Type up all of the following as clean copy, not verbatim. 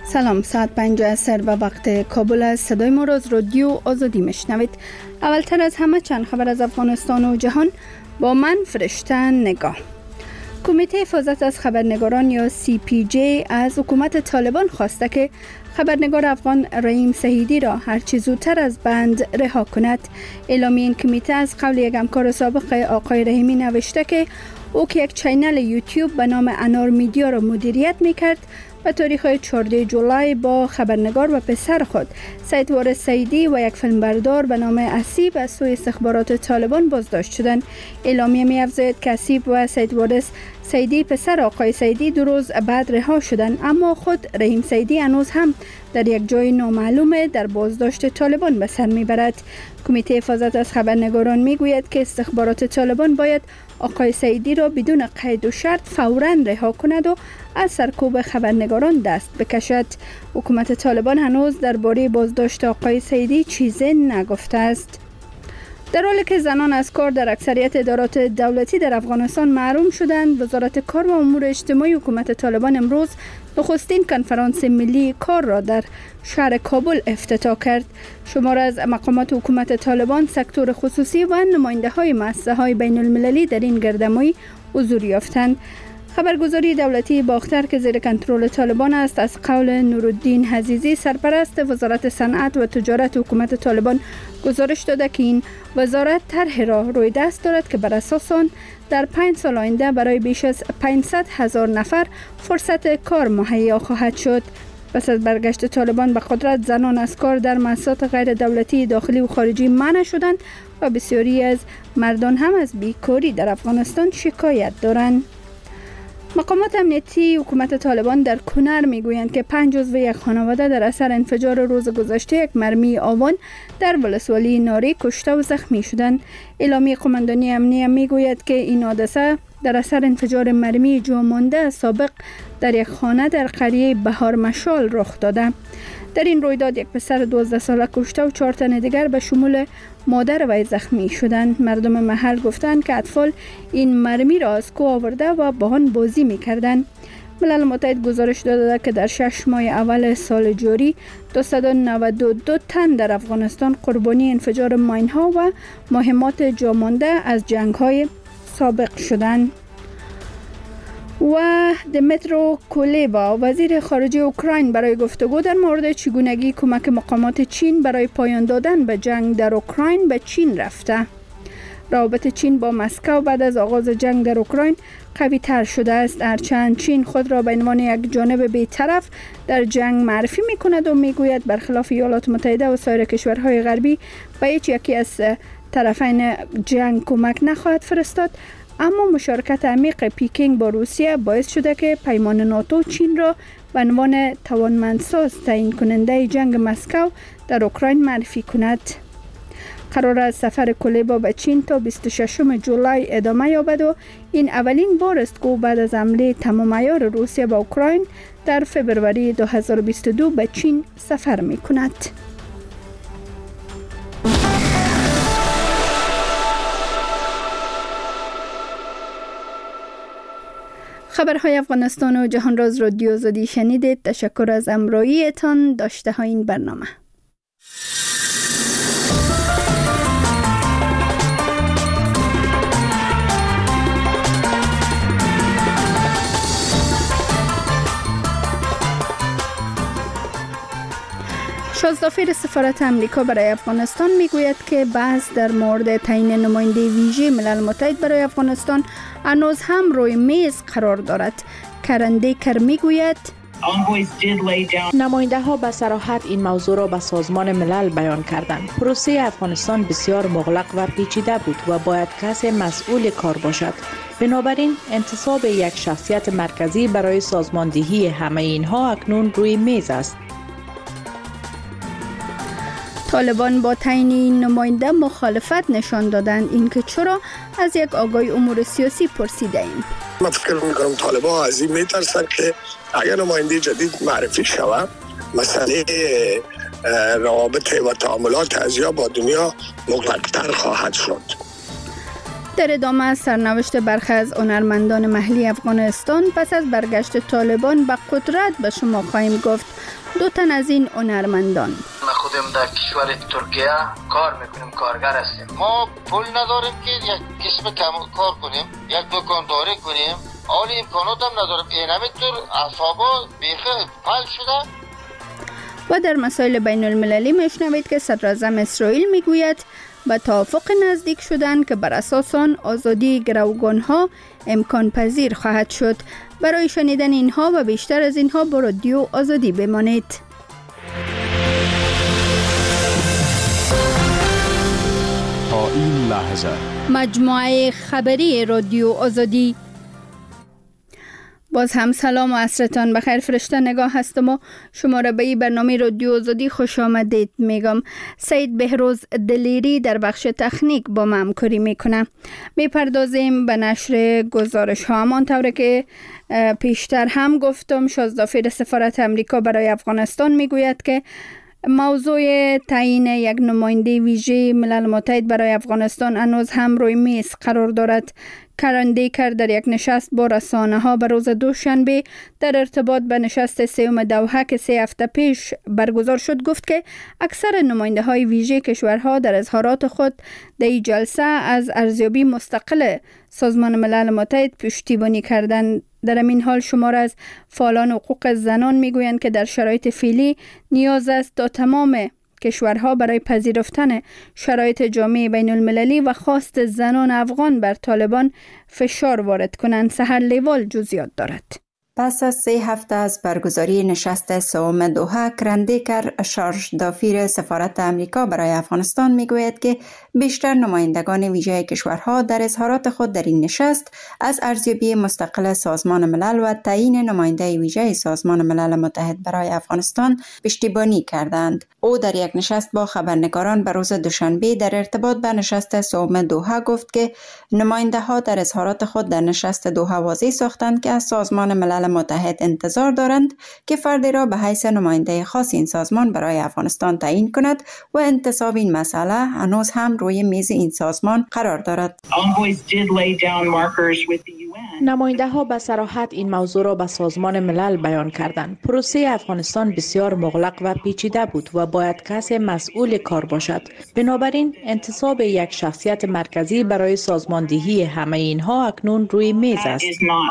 سلام، ساعت 5 عصر و وقت کابل است. صدای ما را از رادیو آزادی میشنوید. اولتر از همه چند خبر از افغانستان و جهان با من فرشته نگاه. کمیته حفاظت از خبرنگاران یا CPJ از حکومت طالبان خواسته که خبرنگار افغان رحیم سهیدی را هرچی زودتر از بند رها کند. اعلامیه این کمیته از قول یک همکار سابق آقای رحیمی نوشته که او که یک چینل یوتیوب به نام انار میدیا را مدیریت میکرد و تاریخ 14 جولای با خبرنگار و پسر خود سید وارث سیدی و یک فیلمبردار به نام اسیب از سوی استخبارات طالبان بازداشت شدند. اعلامیه می‌افزاید که اسیب و سید وارث سیدی پسر آقای سیدی 2 روز بعد رها شدند، اما خود رحیم سیدی هنوز هم در یک جای نامعلوم در بازداشت طالبان به سر میبرد. کمیته حفاظت از خبرنگاران میگوید که استخبارات طالبان باید آقای سیدی را بدون قید و شرط فوراً رها کند و از سرکوب خبرنگاران دست بکشد. حکومت طالبان هنوز درباره بازداشت آقای سیدی چیزی نگفته است. در حالی که زنان از کار در اکثریت ادارات دولتی در افغانستان محروم شدند، وزارت کار و امور اجتماعی حکومت طالبان امروز نخستین کنفرانس ملی کار را در شهر کابل افتتاح کرد. شمار از مقامات حکومت طالبان، سکتور خصوصی و نماینده‌های مؤسسه‌های بین‌المللی در این گردهمایی حضور یافتند. خبرگزاری دولتی باختر که زیر کنترل طالبان است از قول نورالدین عزیزی، سرپرست وزارت صنعت و تجارت حکومت طالبان، گزارش داده که این وزارت طرح را روی دست دارد که بر اساس آن در 5 سال آینده برای بیش از 500,000 نفر فرصت کار مهیا خواهد شد. پس از برگشت طالبان به قدرت، زنان از کار در مؤسسات غیر دولتی داخلی و خارجی منع شدند و بسیاری از مردان هم از بیکاری در افغانستان شکایت دارند. مقامات امنیتی حکومت طالبان در کنر میگویند که 5 عضو یک خانواده در اثر انفجار روز گذشته یک مرمی آوان در ولسوالی ناری کشته و زخمی شدند. اعلامیه قماندانی امنیه میگوید که این حادثه در اثر انفجار مرمی جامانده سابق در یک خانه در قریه بهار مشال رخ داده. در این رویداد یک پسر 12 ساله کشته و 4 تن دیگر به شمول مادر وی زخمی شدند. مردم محل گفتند که اطفال این مرمی را از کوه آورده و با آن بازی می‌کردند. ملل متحد گزارش داده که در 6 ماه اول سال جاری 292 تن در افغانستان قربانی انفجار ماین‌ها و مهمات جامانده از جنگ‌های سابق شدند. و دمیترو کولبا، وزیر خارجه اوکراین، برای گفتگو در مورد چگونگی کمک مقامات چین برای پایان دادن به جنگ در اوکراین به چین رفته. روابط چین با مسکو بعد از آغاز جنگ در اوکراین قوی تر شده است، هرچند چین خود را به عنوان یک جانب بی‌طرف در جنگ معرفی می کند و می گوید برخلاف ایالات متحده و سایر کشورهای غربی به هیچ یکی از طرفین جنگ کمک نخواهد فرستاد. اما مشارکت عمیق پکینگ با روسیه باعث شده که پیمان ناتو چین را به عنوان توانمندساز تعیین کننده جنگ مسکو در اوکراین معرفی کند. قرار است سفر کولبا به چین تا 26 جولای ادامه یابد و این اولین بار است که بعد از حمله تمام عیار روسیه به اوکراین در فبروری 2022 به چین سفر می کند. خبرهای افغانستان و جهان را از رادیو آزادی شنیدید. تشکر از همراهیتان. داشته های این برنامه. شازدافیر سفارت امریکا برای افغانستان میگوید که بحث در مورد تعیین نماینده ویژه ملل متحد برای افغانستان هنوز هم روی میز قرار دارد. کرندیکر میگوید نماینده ها به صراحت این موضوع را به سازمان ملل بیان کردند. پروسه افغانستان بسیار مغلق و پیچیده بود و باید کسی مسئول کار باشد. بنابراین انتصاب یک شخصیت مرکزی برای سازماندهی همه اینها اکنون روی میز است. طالبان با تعیین این نماینده مخالفت نشان دادند. اینکه چرا، از یک آگاه امور سیاسی پرسیده ایم. من فکر میکنم طالبان از این میترسند که اگر نماینده جدید معرفی شود، مسئله روابط و تعاملات ازیا با دنیا مغلق‌تر خواهد شد. در ادامه از سرنوشت برخی از هنرمندان محلی افغانستان پس از برگشت طالبان به قدرت به شما خواهیم گفت. دو تن از این هنرمندان. ما خودم در کشور ترکیه کار میکنیم، کارگر هستیم. ما پول نداریم که یک قسم کار کنیم، یک دکانداری کنیم. حالی امکانات هم نداریم. این همینطور اعصابا بیخی حل شده. و در مسائل بین المللی میشنوید که صدر اعظم اسرائیل میگوید به توافق نزدیک شدن که بر اساس آن آزادی گروگانها امکان پذیر خواهد شد. برای شنیدن اینها و بیشتر از اینها با رادیو آزادی بمانید. تا این لحظه مجموعه خبری رادیو آزادی. باز هم سلام و عصرتان بخیر. فرشته نگاه هستم و شما را به این برنامه رادیو آزادی خوش آمدید میگم. سید بهروز دلیری در بخش تکنیک با ما همکاری میکنه. میپردازیم به نشر گزارش ها. همانطور که پیشتر هم گفتم، شازدافیر سفارت امریکا برای افغانستان میگوید که موضوع تعیین یک نماینده ویژه ملل متحد برای افغانستان هنوز هم روی میز قرار دارد. کرن دیکر در یک نشست با رسانه ها به روز دوشنبه در ارتباط به نشست سوم دوحه که 3 هفته پیش برگزار شد گفت که اکثر نماینده های ویژه کشورها در اظهارات خود در این جلسه از ارزیابی مستقل سازمان ملل متحد پشتیبانی کردند. در این حال شمار از فعالان حقوق زنان میگویند که در شرایط فعلی نیاز است تا تمام کشورها برای پذیرفتن شرایط جامعه بین المللی و خواست زنان افغان بر طالبان فشار وارد کنند. سحر لیوال جزئیات دارد. پس از 3 هفته از برگزاری نشست سوم دوحه، کرندیکر شارژ دافیر سفارت امریکا برای افغانستان میگوید که بیشتر نمایندگان ویژه کشورها در اظهارات خود در این نشست از ارزیابی مستقل سازمان ملل و تعیین نماینده ویژه سازمان ملل متحد برای افغانستان پشتیبانی کردند. او در یک نشست با خبرنگاران به روز دوشنبه در ارتباط به نشست سوم دوحه گفت که نماینده ها در اظهارات خود در نشست دوحه واضح ساختند که از سازمان ملل متحد انتظار دارند که فردی را به حیث نماینده خاص این سازمان برای افغانستان تعیین کند و انتصاب این مسئله هنوز هم روی میز این سازمان قرار دارد. نماینده ها به صراحت این موضوع را به سازمان ملل بیان کردند. پروسه افغانستان بسیار مغلق و پیچیده بود و باید کسی مسئول کار باشد. بنابراین انتصاب یک شخصیت مرکزی برای سازماندهی همه اینها اکنون روی میز است.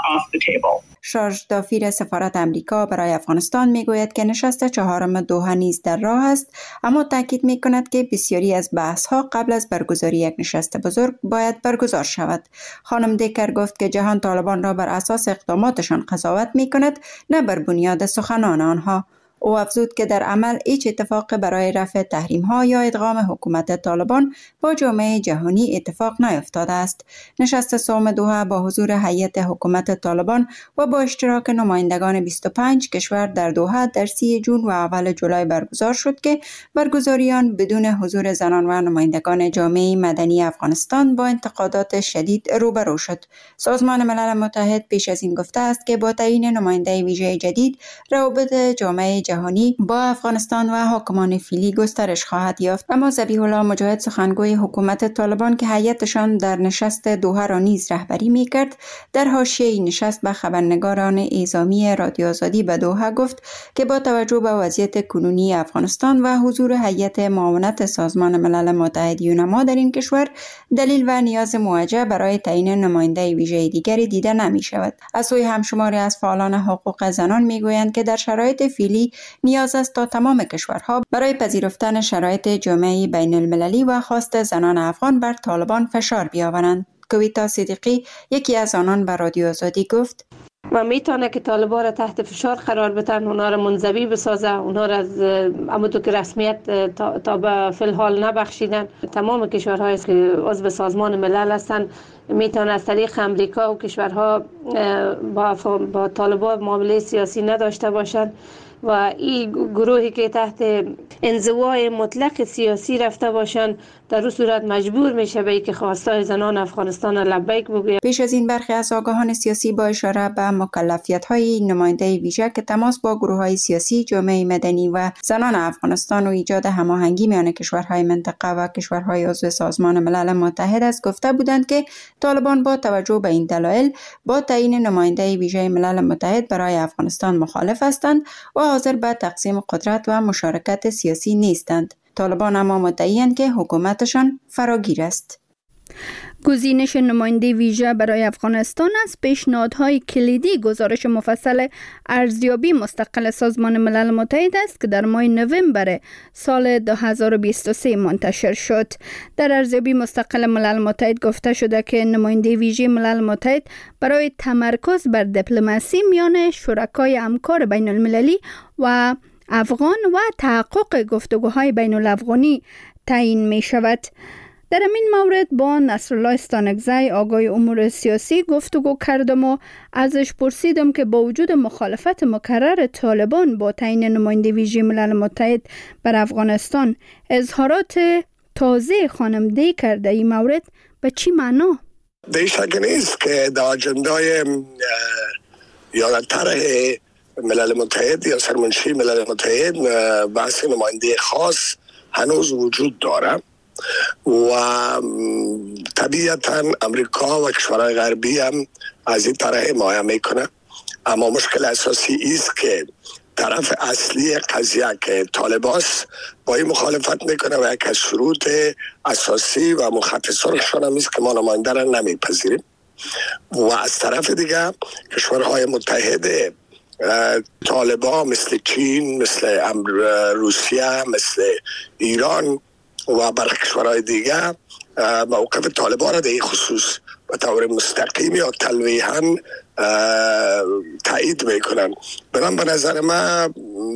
شارژ دافیر سفارت امریکا برای افغانستان میگوید که نشست 4 دوحه نیز در راه است، اما تاکید میکند که بسیاری از بحث ها قبل از برگزاری یک نشست بزرگ باید برگزار شود. خانم دیکر گفت که جهان طالبان را بر اساس اقداماتشان قضاوت میکند، نه بر بنیاد سخنان آنها. او افزود که در عمل هیچ اتفاق برای رفع تحریم ها یا ادغام حکومت طالبان با جامعه جهانی اتفاق نیفتاده است. نشست سوم دوحه با حضور هیئت حکومت طالبان و با اشتراک نمایندگان 25 کشور در دوحه در 30 جون و اول جولای برگزار شد که برگزاری آن بدون حضور زنان و نمایندگان جامعه مدنی افغانستان با انتقادات شدید روبرو شد. سازمان ملل متحد پیش از این گفته است که با تعیین نماینده ویژه جدید روابط جامعه جهانی با افغانستان و حاکمان فعلی گسترش خواهد یافت. اما ذبیح الله مجاهد، سخنگوی حکومت طالبان که هیئتشان در نشست دوحه را نیز رهبری میکرد، در حاشیه نشست به خبرنگاران اعزامی رادیو آزادی به دوحه گفت که با توجه به وضعیت کنونی افغانستان و حضور هیئت معاونت سازمان ملل متحد یونما در این کشور، دلیل و نیاز موجه برای تعیین نماینده ویژه دیگری دیده نمی شود. از سوی همشماری از فعالان حقوق زنان میگویند که در شرایط فعلی نیاز است تا تمام کشورها برای پذیرفتن شرایط جامعه بین المللی و خواست زنان افغان بر طالبان فشار بیاورند. کویتا صدیقی، یکی از آنان، به رادیو آزادی گفت و میتونه که طالبان را تحت فشار قرار بدن، اونا را منزوی بسازه، اونا را از همونطور که رسمیت تا به فی الحال نبخشیدن. تمام کشورهایی که عضو سازمان ملل هستند میتونه از طریق امریکا و کشورها با طالبان معامله سیاسی نداشته باشند و این گروهی که تحت انزوای مطلق سیاسی رفته باشند در اون صورت مجبور میشه به اینکه خواستای زنان افغانستان لبیک بگوید. پیش از این برخی از آگاهان سیاسی با اشاره به مکلفیت‌های نماینده ویژه که تماس با گروه‌های سیاسی، جامعه مدنی و زنان افغانستان و ایجاد هماهنگی میان کشورهای منطقه و کشورهای عضو سازمان ملل متحد است گفته بودند که طالبان با توجه به این دلایل با تعیین نماینده ویژه ملل متحد برای افغانستان مخالف هستند و حاضر به تقسیم قدرت و مشارکت سیاسی نیستند. طالبان اما مدعی‌اند که حکومتشان فراگیر است. گزینش نماینده ویژه برای افغانستان از پیشنهادهای کلیدی گزارش مفصل ارزیابی مستقل سازمان ملل متحد است که در ماه نوامبر سال 2023 منتشر شد. در ارزیابی مستقل ملل متحد گفته شده که نماینده ویژه ملل متحد برای تمرکز بر دیپلماسی میان شرکای همکار بین المللی و افغان و تحقق گفتگوهای بین الافغانی تعیین می شود. در این مورد با نصرالله استانکزی آقای امور سیاسی گفتگو کردم و ازش پرسیدم که با وجود مخالفت مکرر طالبان با تعیین نماینده ویژه ملل متحد بر افغانستان اظهارات تازه خانم دی کرده این مورد به چی معنا؟ در شک نیست که در اجندای یا در طرح ملل متحد یا سرمنشی ملل متحد بحث نماینده خاص هنوز وجود داره و طبیعتا امریکا و کشورهای غربی هم از این طرح حمایت میکنه، اما مشکل اساسی است که طرف اصلی قضیه که طالباست با این مخالفت میکنه و یک از شروط اساسی و مخط سرخشان هم است که ما نماینده را نمیپذیریم و از طرف دیگه کشورهای متحد طالبان مثل چین، مثل روسیه، مثل ایران و برخی کشورهای دیگه موقف طالبان را در این خصوص به طور مستقیم یا تلویحاً تایید میکنن. بنابراین به نظر من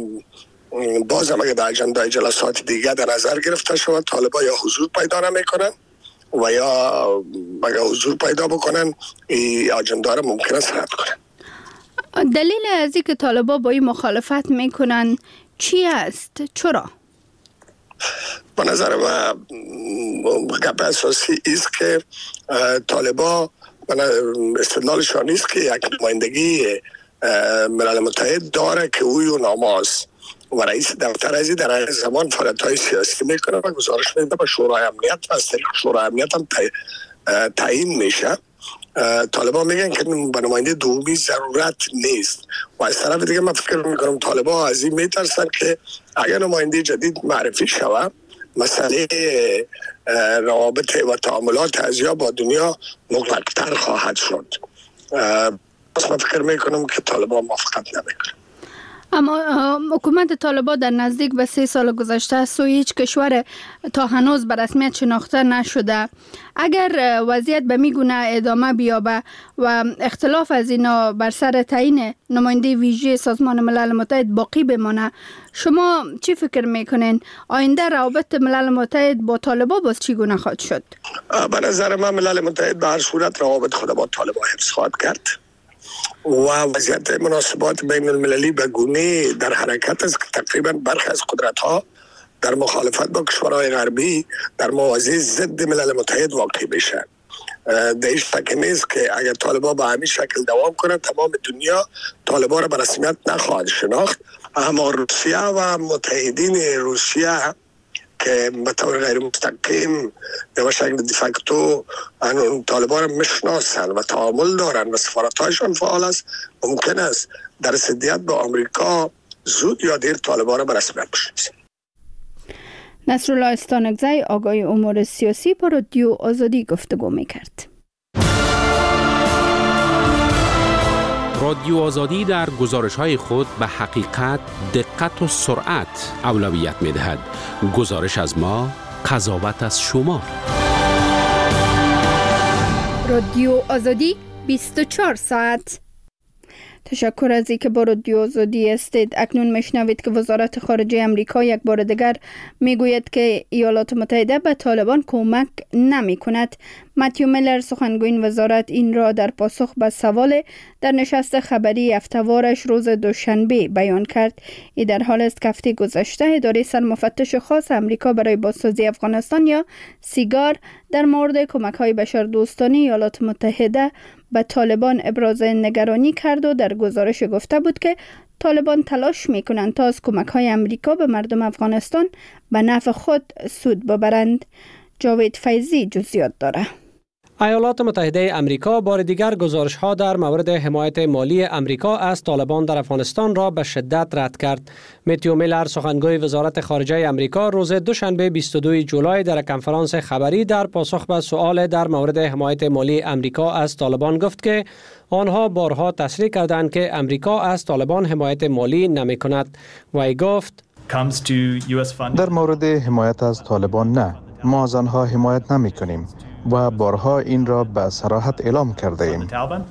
باز هم اگه در اجندای جلسات دیگه در نظر گرفته شود طالبان یا حضور پیدا نمیکنن و یا اگه حضور پیدا بکنن این اجندا را ممکنه رد کنن. دلیل از اینکه طالبان با این مخالفت میکنن چی است؟ چرا؟ به نظر من گپ اساسی است که طالبان استدلالشان نیست که یک نمایندگی ملل متحد داره که اوی ناماست و رئیس دفتر ازی در زمان فعالیت‌های سیاسی میکنه و گزارش میده به شورای امنیت و از طریق شورای امنیت هم تعیین میشه. طالبان میگن که به نماینده دومی ضرورت نیست و از طرف دیگه من فکر میکنم طالبان از این میترسن که اگر نماینده جدید معرفی شود مسئله روابط و تعاملات ازیا با دنیا مغلق‌تر خواهد شد. پس من فکر میکنم که طالبان موافقت نمیکنه. اما حکومت طالبان در نزدیک به 3 سال گذشته است و هیچ کشور تا هنوز به رسمیت شناخته نشده. اگر وضعیت به میگونه ادامه بیابه و اختلاف از اینا بر سر تعیین نماینده ویژه سازمان ملل متحد باقی بمانه، شما چی فکر میکنین؟ آینده روابط ملل متحد با طالبان باز چگونه خواهد شد؟ به نظر من ملل متحد به هر صورت روابط خود با طالبان حفظ خواهد کرد و وضعیت مناسبات بین المللی به گونه در حرکت است که تقریبا برخی از قدرت‌ها در مخالفت با کشورهای غربی در موازی ضد ملل متحد واقع بشن. در این شک نیست که اگر طالبان به همین شکل دوام کنند تمام دنیا طالبان را به رسمیت نخواهد شناخت، اما روسیه و متحدین روسیه که به طور غیر مستقیم به شکل دیفکتو طالبان را میشناسن و تعامل دارن و سفارت‌هایشان فعال است، ممکن است در ضدیت با آمریکا زود یا دیر طالبان را به رسمیت بشناسن. نصرالله استانکزی آقای امور سیاسی با رادیو آزادی گفتگو میکرد. رادیو آزادی در گزارش‌های خود به حقیقت، دقت و سرعت اولویت می‌دهد. گزارش از ما، قضاوت از شما. رادیو آزادی 24 ساعت. تشکر از اینکه با رادیو آزادی هستید. اکنون میشنوید که وزارت خارجه امریکا یک بار دیگر میگوید که ایالات متحده به طالبان کمک نمی کند. متیو میلر سخنگوی وزارت این را در پاسخ به سوال در نشست خبری هفته‌وارش روز دوشنبه بیان کرد. این در حال است که هفته گذشته اداره سرمفتش خاص امریکا برای بازسازی افغانستان یا سیگار در مورد کمک‌های بشردوستانه ایالات متحده به طالبان ابراز نگرانی کرد و در گزارش گفته بود که طالبان تلاش می‌کنند تا از کمک‌های امریکا به مردم افغانستان به نفع خود سود ببرند. جاوید فیضی جزئیات داره. ایالات متحده آمریکا بار دیگر گزارش‌ها در مورد حمایت مالی آمریکا از طالبان در افغانستان را به شدت رد کرد. متیو میلر سخنگوی وزارت خارجه آمریکا روز دوشنبه 22 جولای در کنفرانس خبری در پاسخ به سؤال در مورد حمایت مالی آمریکا از طالبان گفت که آنها بارها تصریح کردند که آمریکا از طالبان حمایت مالی نمی‌کند. وی گفت در مورد حمایت از طالبان نه، ما از آنها حمایت نمی‌کنیم و بارها این را به صراحت اعلام کرده ایم.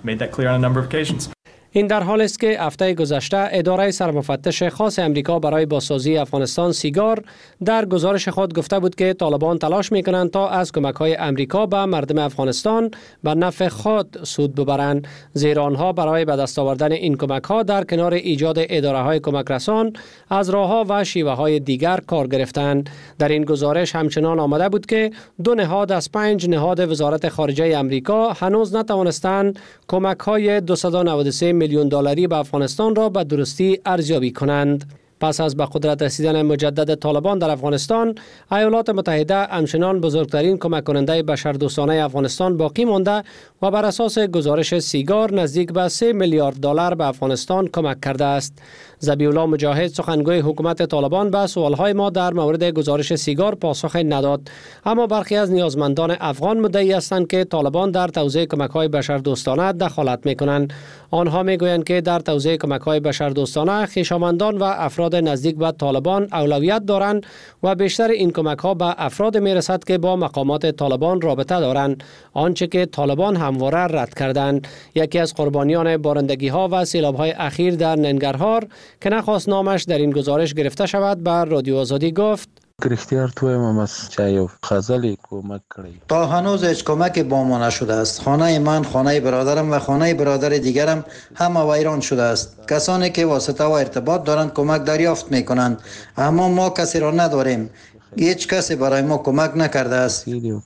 این در حال است که هفته گذشته اداره سرمفتش خاص امریکا برای بازسازی افغانستان سیگار در گزارش خود گفته بود که طالبان تلاش میکنند تا از کمک‌های امریکا به مردم افغانستان به نفع خود سود ببرند، زیرا آنها برای به دست آوردن این کمک‌ها در کنار ایجاد اداره‌های کمک رسان از راه‌ها و شیوه‌های دیگر کار گرفتند. در این گزارش همچنان آمده بود که 2 نهاد از 5 نهاد وزارت خارجه امریکا هنوز نتوانستند کمک‌های 293 میلیون دلاری به افغانستان را به درستی ارزیابی کنند. پس از به قدرت رسیدن مجدد طالبان در افغانستان، ایالات متحده همچنان بزرگترین کمک کننده بشردوستانه افغانستان باقی مانده و بر اساس گزارش سیگار نزدیک به 3 میلیارد دلار به افغانستان کمک کرده است. ذبیح‌الله مجاهد سخنگوی حکومت طالبان به سوالهای ما در مورد گزارش سیگار پاسخ نداد، اما برخی از نیازمندان افغان مدعی هستند که طالبان در توزیع کمک‌های بشردوستانه دخالت می‌کنند. آنها می‌گویند که در توزیع کمک‌های بشردوستانه خویشاوندان و افراد نزدیک به طالبان اولویت دارند و بیشتر این کمک‌ها به افراد می‌رسد که با مقامات طالبان رابطه دارند، آنچه که طالبان همواره رد کردند. یکی از قربانیان بارندگی‌ها و سیلاب‌های اخیر در ننگرهار که نخواست نامش در این گزارش گرفته شود بر رادیو آزادی گفت: تا هنوز هیچ کمک با ما نشده است. خانه من، خانه برادرم و خانه برادر دیگرم همه ویران شده است. کسانی که واسطه و ارتباط دارند کمک دریافت می کنند، اما ما کسی را نداریم. هیچ کسی برای ما کمک نکرده است.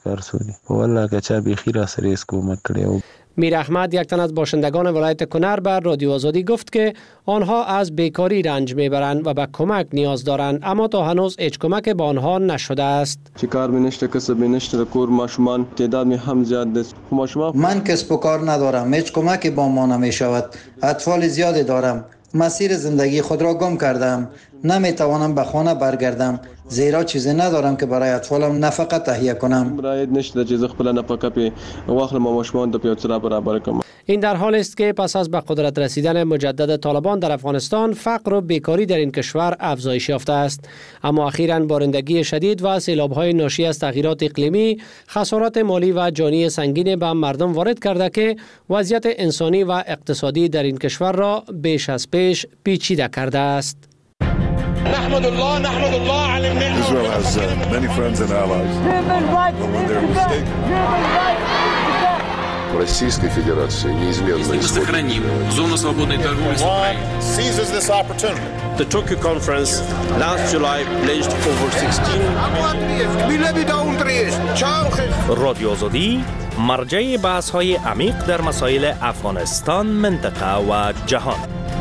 میر احمد، یک تن از باشندگان ولایت کنر، بر رادیو آزادی گفت که آنها از بیکاری رنج میبرند و به کمک نیاز دارند، اما تا هنوز هیچ کمک به آنها نشده است. من کسب و کار ندارم، هیچ کمکی با ما نمی شود. اطفال زیادی دارم. مسیر زندگی خود را گم کردم. نمی توانم به خانه برگردم، زیرا چیزی ندارم که برای اطفالم نفقه تهیه کنم. این در حال است که پس از به قدرت رسیدن مجدد طالبان در افغانستان، فقر و بیکاری در این کشور افزایش یافته است، اما اخیراً بارندگی شدید و سیلاب‌های ناشی از تغییرات اقلیمی خسارات مالی و جانی سنگین به مردم وارد کرده که وضعیت انسانی و اقتصادی در این کشور را بیش از پیش پیچیده کرده است. نحمد الله على النعمة. Israel has many friends and allies. When they're mistaken. Российской Федерации неизменно сохраним зону свободной торговли с Украиной. Seizes this opportunity. The Tokyo conference last July pledged over 16 رادیو آزادی مرجع بحث‌های عمیق در مسائل افغانستان، منطقه و جهان.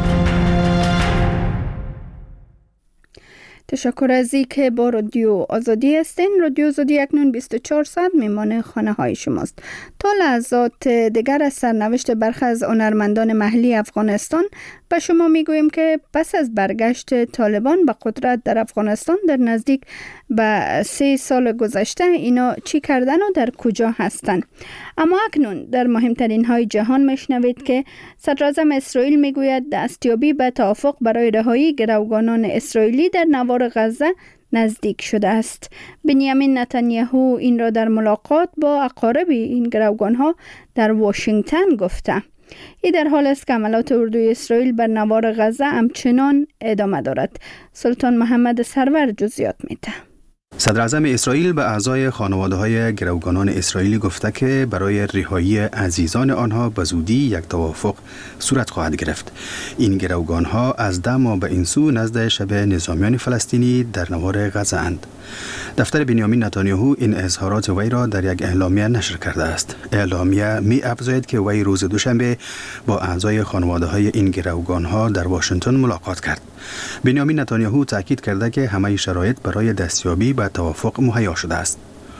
تشکر از اینکه با رادیو آزادی هستین. رادیو آزادی اکنون 24 ساعت میمان خانه های شماست. تا لحظات دیگر از سرنوشت برخی از هنرمندان محلی افغانستان به شما میگوییم که پس از برگشت طالبان به قدرت در افغانستان در نزدیک به 3 سال گذشته اینا چی کردن و در کجا هستند. اما اکنون در مهمترین های جهان میشنوید که صدراعظم اسرائیل میگوید دستیابی به توافق برای رهایی گروگانان اسرائیلی در نوار غزه نزدیک شده است. بنیامین نتانیاهو این را در ملاقات با اقارب این گروگانها در واشنگتن گفته. این در حال است که عملات اردوی اسرائیل بر نوار غزه همچنان ادامه دارد. سلطان محمد سرور جزئیات میده. صدر اعظم اسرائیل به اعضای خانواده‌های گروگانان اسرائیلی گفته که برای رهایی عزیزان آنها به زودی یک توافق صورت خواهد گرفت. این گروگانها از 10 ماه به این سو نزد شب نظامیان فلسطینی در نوار غزه اند. دفتر بنیامین نتانیاهو این اظهارات وی را در یک اعلامیه نشر کرده است. اعلامیه می افزاید که وی روز دوشنبه با اعضای خانواده‌های این گروگانها در واشنگتن ملاقات کرد. بنیامین نتانیاهو تاکید کرده که همه شرایط برای دستیابی به توافق مهیا شده است.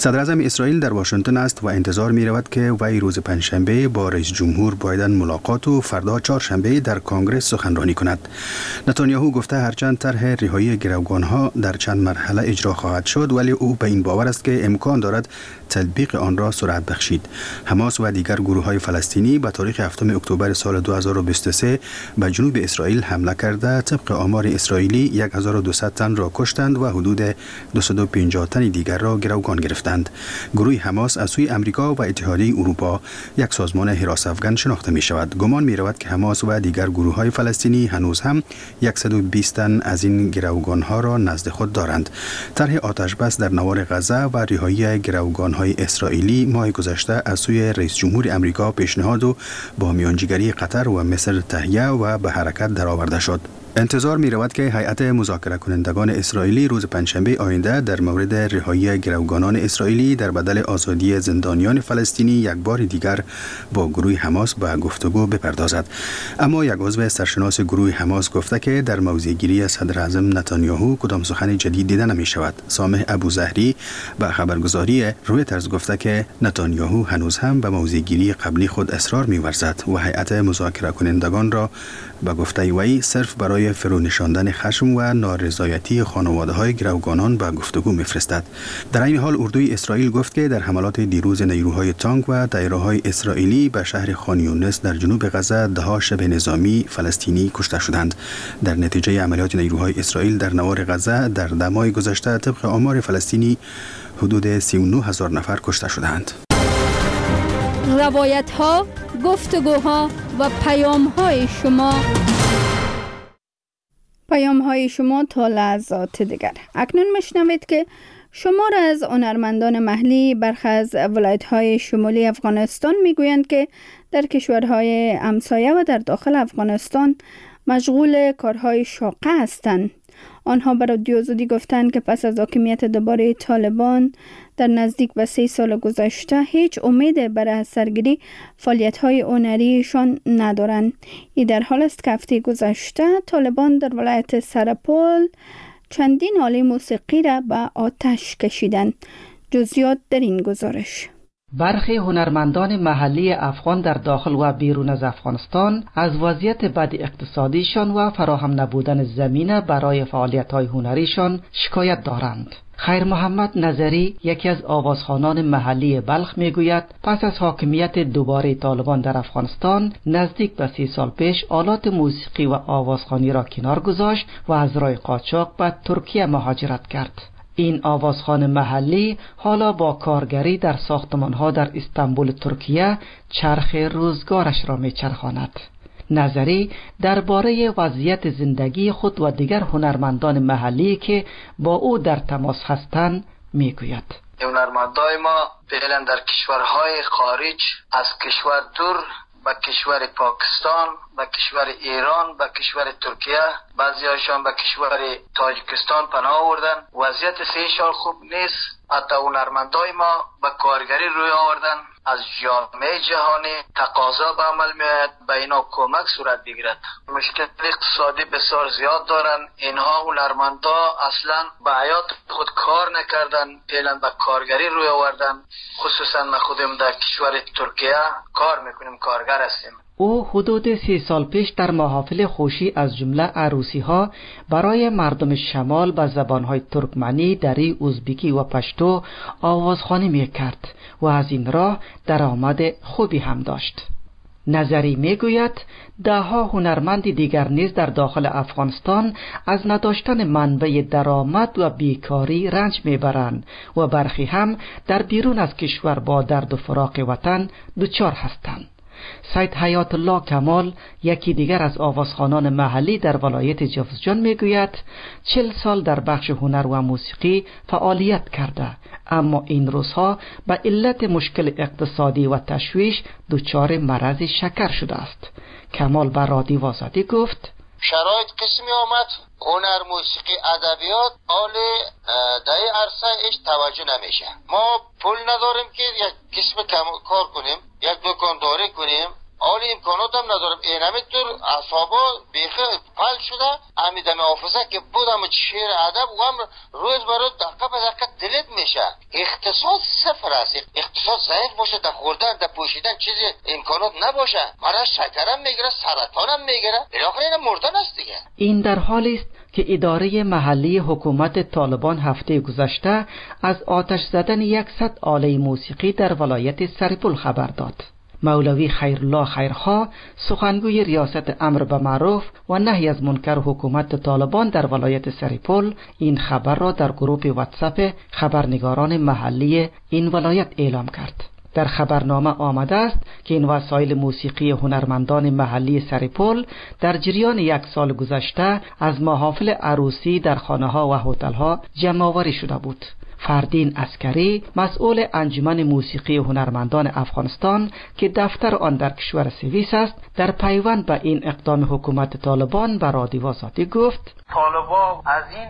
صدر اعظم اسرائیل در واشنگتن است و انتظار می رود که وی روز پنجشنبه با رئیس جمهور بایدن ملاقات و فردا چهارشنبه در کنگره سخنرانی کند. نتانیاهو گفته هرچند طرح رهایی گروگانها در چند مرحله اجرا خواهد شد، ولی او به این باور است که امکان دارد تطبیق آن را سرعت بخشید. حماس و دیگر گروه‌های فلسطینی به تاریخ 7 اکتبر سال 2023 به جنوب اسرائیل حمله کرده طبق آمار اسرائیلی 1200 تن را کشتند و حدود 250 تن دیگر را گروگان گرفتند. گروه حماس از سوی آمریکا و اتحادیه اروپا یک سازمان حراس افغان شناخته می شود. گمان می رود که حماس و دیگر گروه‌های فلسطینی هنوز هم 120 تن از این گروگان‌ها را نزد خود دارند. طرح آتش بس در نوار غزه و رهایی گروگان‌های اسرائیلی ماه گذشته از سوی رئیس جمهور آمریکا پیشنهاد و با میانجیگری قطر و مصر تهیه و به حرکت درآورده شد. انتظار می رود که هیئت مذاکره کنندگان اسرائیلی روز پنجشنبه آینده در مورد رهایی گروگانان اسرائیلی در بدل آزادی زندانیان فلسطینی یک بار دیگر با گروه حماس به گفتگو بپردازد. اما یک عضو سرشناس گروه حماس گفته که در موضع‌گیری صدر اعظم نتانیاهو کدام سخن جدید دیده نمی شود. سامح ابوزهری به خبرگزاری رویترز گفته که نتانیاهو هنوز هم به موضع‌گیری قبلی خود اصرار می ورزد و هیئت مذاکره کنندگان را به گفته وی صرف برای فرونشاندن خشم و نارضایتی خانواده‌های گروگانان به گفتگو می‌فرستد. در این حال اردوی اسرائیل گفت که در حملات دیروز نیروهای تانک و طیاره‌های اسرائیلی به شهر خان یونس در جنوب غزه ده‌ها شبه نظامی فلسطینی کشته شدند. در نتیجه عملیات نیروهای اسرائیل در نوار غزه در دمای گذشته طبق آمار فلسطینی حدود 39,000 نفر کشته شدند. روایت‌ها، گفتگوها و پیام‌های شما تا لحظات دیگر. اکنون میشنوید که شمار از هنرمندان محلی برخی از ولایت‌های شمالی افغانستان میگویند که در کشورهای همسایه و در داخل افغانستان مشغول کارهای شاقه هستند. آنها به رادیو آزادی گفتند که پس از حاکمیت دوباره طالبان در نزدیک به 3 سال گذشته هیچ امید برای سرگیری فعالیت‌های هنریشان ندارند. این در حال است که هفته گذشته طالبان در ولایت سرپل چندین آله موسیقی را به آتش کشیدند. جزئیات در این گزارش. برخی هنرمندان محلی افغان در داخل و بیرون از افغانستان از وضعیت بد اقتصادیشان و فراهم نبودن زمینه برای فعالیت‌های هنریشان شکایت دارند. خیر محمد نظری یکی از آوازخوانان محلی بلخ میگوید پس از حاکمیت دوباره طالبان در افغانستان نزدیک به 30 سال پیش آلات موسیقی و آوازخوانی را کنار گذاشت و از راه قاچاق به ترکیه مهاجرت کرد. این آوازخوان محلی حالا با کارگری در ساختمان‌ها در استانبول ترکیه چرخ روزگارش را میچرخاند. نظری درباره وضعیت زندگی خود و دیگر هنرمندان محلی که با او در تماس هستند میگوید. هنرمندای ما فعلا در کشورهای خارج از کشور دور به کشور پاکستان، به کشور ایران، به کشور ترکیه، بعضی‌هاشان به کشور تاجیکستان پناه آوردن. وضعیت 3 سال خوب نیست. حتی هنرمندای ما به کارگری روی آوردن. از جامعه جهانی تقاضا به عمل میاد به اینا کمک صورت بگیرد. مشکل اقتصادی بسیار زیاد دارن. اینها هنرمندا اصلا به حیات خود کار نکردن، فعلا به کارگری روی آوردن. خصوصا ما خودم در کشور ترکیه کار میکنیم، کارگر هستیم. او حدود 30 سال پیش در محافل خوشی از جمله عروسی ها برای مردم شمال به زبانهای ترکمنی، دری، ازبکی و پشتو آوازخوانی میکرد و از این راه درآمد خوبی هم داشت. نظری میگوید ده‌ها هنرمند دیگر نیز در داخل افغانستان از نداشتن منبع درآمد و بیکاری رنج میبرند و برخی هم در بیرون از کشور با درد و فراق وطن دچار هستند. سید حیات الله کمال یکی دیگر از آوازخوانان محلی در ولایت جوزجان میگوید 40 سال در بخش هنر و موسیقی فعالیت کرده، اما این روزها به علت مشکل اقتصادی و تشویش دچار مرض شکر شده است. کمال بر رادیو آزادی گفت شرایط قسمی آمد، هنر، موسیقی، ادبیات حال در عرصه ایش توجه نمیشه. ما پول نداریم که یک قسم کار کنیم، یک دکانداری کنیم، حالی امکانات هم ندارم. اینمی طور اعصابا بیخه پل شده. همین دم حافظه که بودم شعر ادب و هم روز به روز دقیقه به دقیقه دلیت میشه. اقتصاد صفر است. اقتصاد ضعیف باشه، در خوردن در پوشیدن چیزی امکانات نباشه، مرا شکرم میگیره، سرطانم میگیره، بالاخره اینا مردن است دیگه. این در حالی است که اداره محلی حکومت طالبان هفته گذشته از آتش زدن 100 آله موسیقی در ولایت سرپل خبر داد. مولوی خیرالله خیرخواه، سخنگوی ریاست امر به معروف و نهی از منکر حکومت طالبان در ولایت سرپل، این خبر را در گروه واتساپ خبرنگاران محلی این ولایت اعلام کرد. در خبرنامه آمده است که این وسایل موسیقی هنرمندان محلی سرپل در جریان 1 سال گذشته از محافل عروسی در خانه‌ها و هتل‌ها جمع‌آوری شده بود. فردین عسکری، مسئول انجمن موسیقی هنرمندان افغانستان که دفتر آن در کشور سوئیس است، در پیوند به این اقدام حکومت طالبان به رادیو آزادی گفت: طالبان از این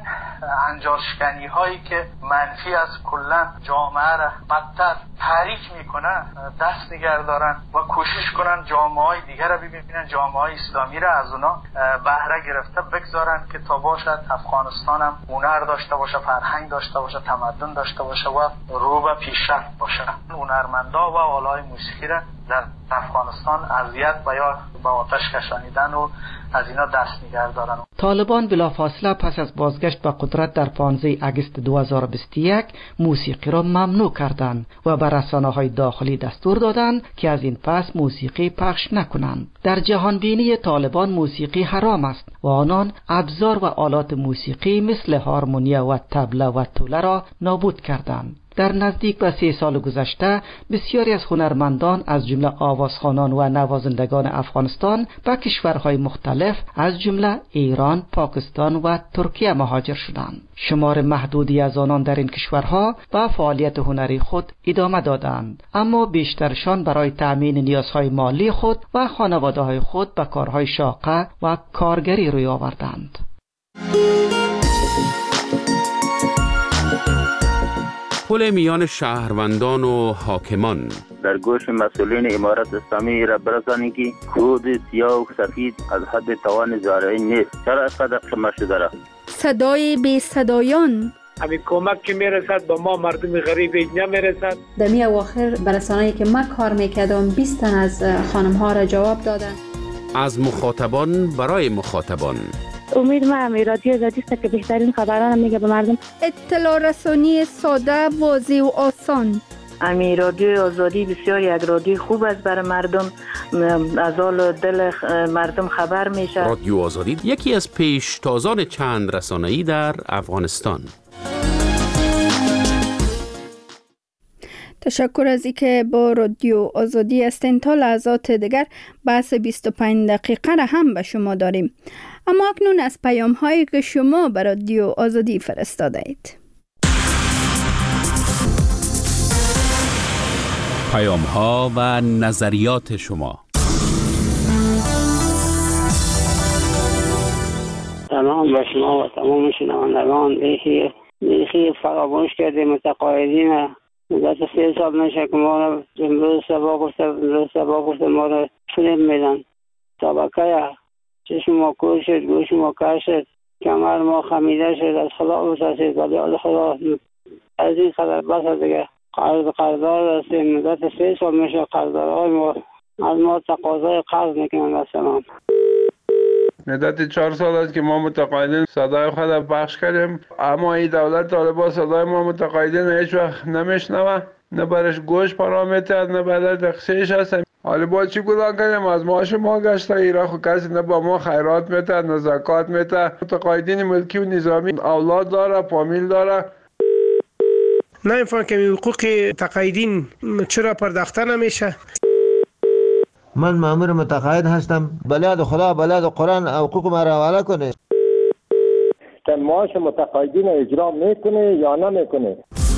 انجاشکنی هایی که منفی از کلا جامعه را بدتر تحریک میکنن دست نگه دارن و کوشش کنن جامعه های دیگر را ببینن، جامعه های اسلامی را از اونا بهره گرفته بگذارن که تا باشد افغانستان هم هنر داشته باشه، فرهنگ داشته باشه، تمدن داشته باشه و رو به پیشرفت باشه. هنرمندا و آلای موسیقی را در افغانستان اذیت و یا به آتش کشانیدن و از اینا دست نگه دارن. طالبان بلافاصله پس از بازگشت به قدرت در 15 اگست 2021 موسیقی را ممنوع کردند و به رسانه‌های داخلی دستور دادند که از این پس موسیقی پخش نکنند. در جهان بینی طالبان موسیقی حرام است و آنان ابزار و آلات موسیقی مثل هارمونیا و طبله و توله را نابود کردند. در نزدیک به 3 سال گذشته بسیاری از هنرمندان از جمله آوازخوانان و نوازندگان افغانستان به کشورهای مختلف از جمله ایران، پاکستان و ترکیه مهاجر شدند. شمار محدودی از آنان در این کشورها به فعالیت هنری خود ادامه دادند، اما بیشترشان برای تأمین نیازهای مالی خود و خانواده‌های خود به کارهای شاقه و کارگری روی آوردند. پل میان شهروندان و حاکمان در گوش مسئولین امارت اسلامی را برسانید که خود سیاه و سفید از حد توان زارعی نیست. چرا اینقدر قیمت شده را؟ صدای بی صدایان، همین کمک که میرسد به ما مردم غریب نمیرسد. در می اواخر برسانه‌ای که من کار میکردم 20 تن از خانم ها را جواب دادن. از مخاطبان برای مخاطبان. امید من رادیو آزادی است که بهترین خبران میگه به مردم. اطلاع رسانی ساده، واضح و آسان. امی رادیو آزادی بسیار یک رادیو خوب است برای مردم، از حال دل مردم خبر میشه. رادیو آزادی یکی از پیشتازان چند رسانه‌ای در افغانستان. تشکر از اینکه با رادیو آزادی هستین. تا لحظات دیگر بحث 25 دقیقه را هم به شما داریم، اما اکنون از پیام هایی که شما به رادیو آزادی فرستاده اید. پیام ها و نظریات شما. سلام به شما و تمام شنوندگان. بیخی فراموش کرده متقاعدین مدت 3 سال نشه که ما را امروز سبا گفته ما را فیلم میدن. طبقه چشم ما کور شد، گوش ما کر شد، کمر ما خمیده شد، از خدا بسازید ولی از خدا از این خبر بس دیگه. قرضدار هستیم، مدت 3 سال میشه قرضدارهای ما از ما تقاضای قرض میکنن. السلام. مدت 4 سال است که ما متقاعدین صدای خود پخش کردیم، اما این دولت طالبان صدای ما متقاعدین هیچ وقت نمیشنوه، نه برش گوش پرا میتد، نه بدر تقصیرش هست. حالا با چی گناه کنیم؟ از معاش ما گشته ایران خود کسی نه با ما خیرات میتد نه زکات میتد. متقاعدین ملکی و نظامی اولاد داره، فامیل داره. نمیفهم که حقوق تقاعدین چرا پرداخته نمیشه. من مأمور متقاعد هستم، بلاد خدا بلاد قرآن حقوق ما را حواله کنه. معاش متقاعدین اجرا میکنه یا نمیکنه؟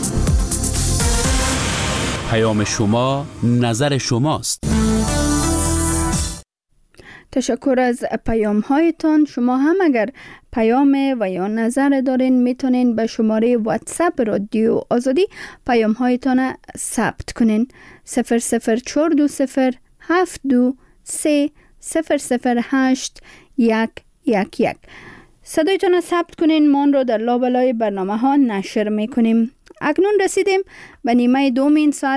پیام شما نظر شماست. تشکر از پیام هایتان. شما هم اگر پیام و یا نظر دارین میتونین به شماره واتساپ رادیو آزادی پیام هایتان ثبت کنین. 00420 72 111. صدایتان را ثبت کنین، ما آن را در لابلای برنامه ها نشر میکنیم. اکنون رسیدیم به نیمه دومین ساعت